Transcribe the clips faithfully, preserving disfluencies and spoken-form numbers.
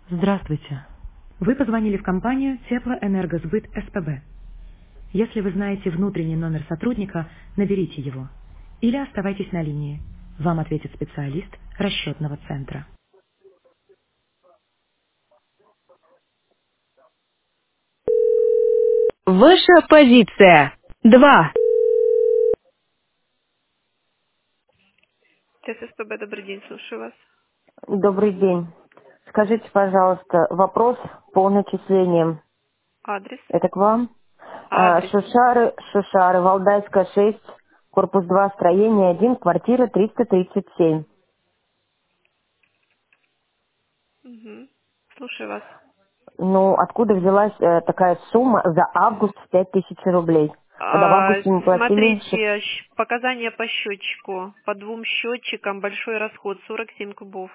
Здравствуйте. Вы позвонили в компанию Теплоэнергосбыт СПБ. Если вы знаете внутренний номер сотрудника, наберите его. Или оставайтесь на линии. Вам ответит специалист расчетного центра. Ваша позиция. Два. ТССПБ, добрый день, слушаю вас. Добрый день. Скажите, пожалуйста, вопрос по начислениям. Адрес. Это к вам? А, Адрес. Шушары, Шушары, Валдайская, шесть, корпус два, строение один, квартира триста тридцать семь. Угу. Слушаю вас. Ну, откуда взялась э, такая сумма за август в пять тысяч рублей? Когда в А, августе мы платили, ш- смотрите, щ- показания по счетчику. По двум счетчикам большой расход сорок семь кубов.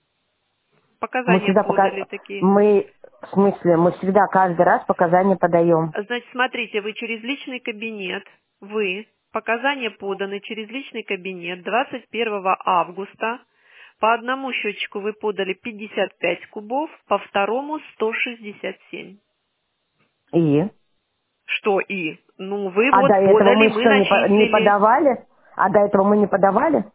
мы Показания всегда подали пока... такие. Мы, в смысле, мы всегда каждый раз показания подаем. Значит, смотрите, вы через личный кабинет, вы, показания поданы через личный кабинет двадцать первого августа. По одному счетчику вы подали пятьдесят пять кубов, по второму сто шестьдесят семь. И? Что и? Ну, вы А до вот этого подали, мы мы что, не, по- не начислили. подавали? А до этого мы не подавали?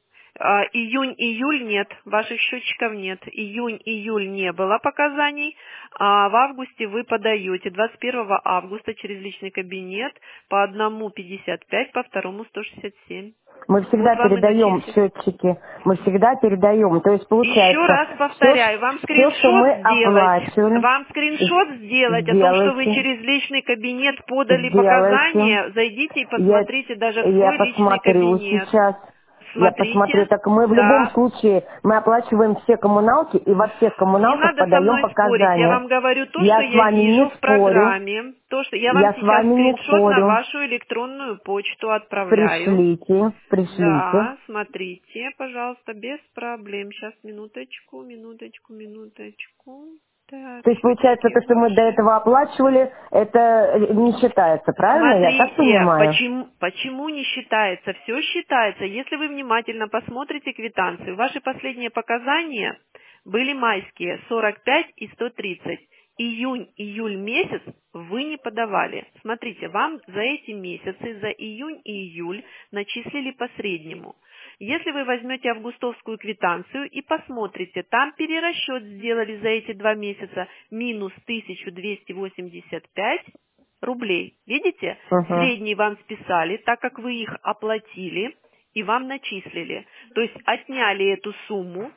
А, июнь, июль нет, ваших счетчиков нет. Июнь, июль не было показаний, а в августе вы подаете. двадцать первого августа через личный кабинет по одному пятьдесят пять, по второму сто шестьдесят семь. Мы Вот всегда вам и передаем начислили. счетчики. Мы всегда передаем. То есть Еще получается, раз все, повторяю, вам все, что скриншот мы сделать, оплачивали, вам скриншот сделать о том, что вы сделайте, через личный кабинет подали сделайте. показания, зайдите и Я, посмотрите даже в я свой личный посмотрю кабинет. сейчас. Я посмотрю. Смотрите, Так мы в любом да. случае, мы оплачиваем все коммуналки и во всех Не коммуналках надо со подаем мной спорить. Я показания. вам говорю то, что Я с я вами не вижу в спорю. программе. То, что я вам Я с сейчас вами не скриншот на спорю. вашу электронную почту отправляю. Пришлите, пришлите. Да, смотрите, пожалуйста, без проблем. Сейчас, минуточку, минуточку, минуточку. Так, То есть получается, счетчики то, что мы до ваши. этого оплачивали, это э, не считается, правильно? Я так Смотрите, понимаю? почему, почему не считается? Все считается. Если вы внимательно посмотрите квитанцию, ваши последние показания были майские сорок пять и сто тридцать. Июнь, июль месяц вы не подавали. Смотрите, вам за эти месяцы, за июнь и июль начислили по среднему. Если вы возьмете августовскую квитанцию и посмотрите, там перерасчет сделали за эти два месяца минус тысяча двести восемьдесят пять рублей. Видите? Угу. Средний вам списали, так как вы их оплатили и вам начислили. То есть отняли эту сумму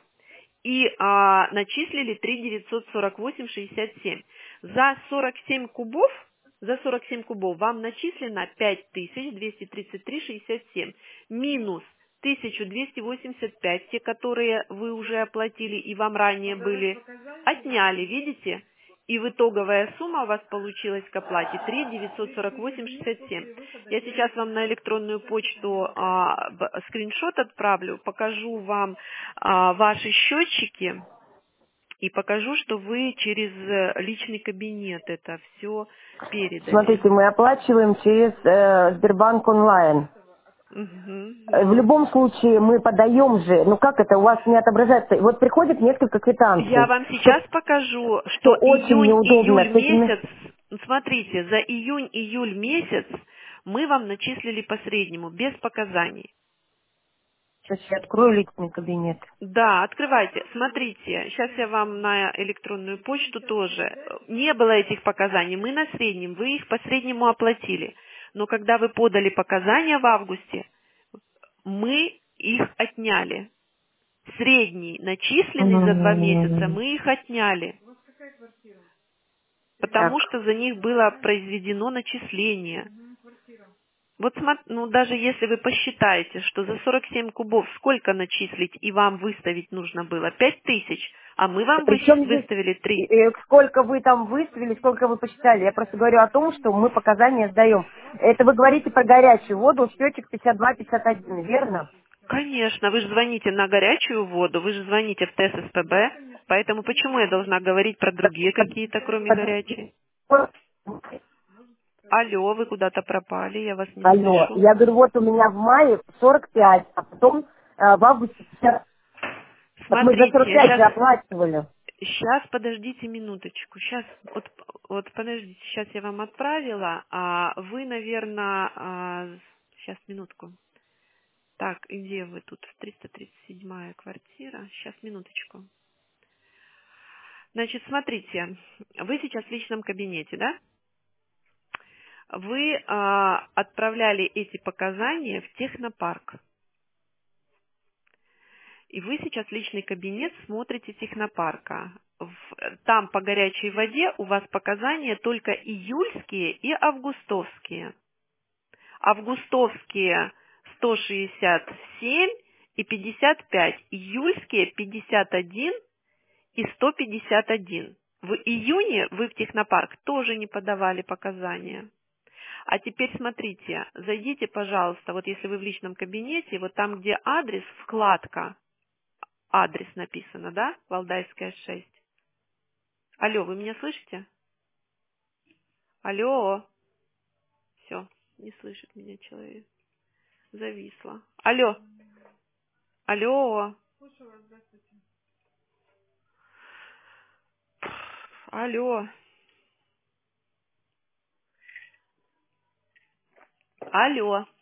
и а, начислили три тысячи девятьсот сорок восемь шестьдесят семь. За сорок семь кубов, за сорок семь кубов вам начислено пять тысяч двести тридцать три шестьдесят семь минус тысяча двести восемьдесят пять, те, которые вы уже оплатили и вам ранее были, отняли, видите? И в итоговая сумма у вас получилась к оплате три тысячи девятьсот сорок восемь шестьдесят семь. Я сейчас вам на электронную почту а, б- скриншот отправлю, покажу вам а, ваши счетчики и покажу, что вы через э, личный кабинет это все передали. Смотрите, мы оплачиваем через э, Сбербанк онлайн. Мгм, Э, В ну. любом случае мы подаем же, ну как это у вас не отображается? Вот приходит несколько Я квитанций, вам что, сейчас покажу, что что очень неудобно июнь-июль с этими... месяц, смотрите, за июнь-июль месяц мы вам начислили по среднему, без показаний. Сейчас я открою личный кабинет. Да, открывайте. Смотрите, сейчас я вам на электронную почту тоже. Не было этих показаний, мы на среднем, вы их по среднему оплатили. Но когда вы подали показания в августе, мы их отняли. Средний, начисленный за два месяца, М, мы их отняли. Так, Потому что за них было произведено начисление. Вот смо- ну, даже если вы посчитаете, что за сорок семь кубов сколько начислить и вам выставить нужно было? Пять тысяч, а мы вам выщ- причем здесь, выставили три. э, сколько вы там выставили, сколько вы посчитали. Я просто говорю о том, что мы показания сдаем. Это вы говорите про горячую воду, счетчик пятьдесят два пятьдесят один, верно? Конечно, вы же звоните на горячую воду, вы же звоните в ТССПБ, поэтому почему я должна говорить про другие какие-то, кроме горячей? Алло, вы куда-то пропали, я вас не Алло, слышу. я говорю, вот у меня в мае сорок пять, а потом э, в августе пятьдесят. Так мы за сорок Смотрите, пять же сейчас оплачивали. Сейчас, подождите минуточку. Сейчас, вот, вот подождите, сейчас я вам отправила, а вы, наверное, а, сейчас, минутку. Так, и где вы тут? триста тридцать седьмая квартира. Сейчас, минуточку. Значит, смотрите, вы сейчас в личном кабинете, да? Вы а, отправляли эти показания в технопарк. И вы сейчас в личный кабинет смотрите технопарка. В- Там по горячей воде у вас показания только июльские и августовские. Августовские сто шестьдесят семь и пятьдесят пять, июльские пятьдесят один и сто пятьдесят один. В июне вы в технопарк тоже не подавали показания. А теперь смотрите, зайдите, пожалуйста, вот если вы в личном кабинете, вот там, где адрес, вкладка, адрес написано, да, Валдайская шесть. Алло, вы меня слышите? Алло. Все, не слышит меня человек. Зависла. Алло. Алло. Алло. Алло.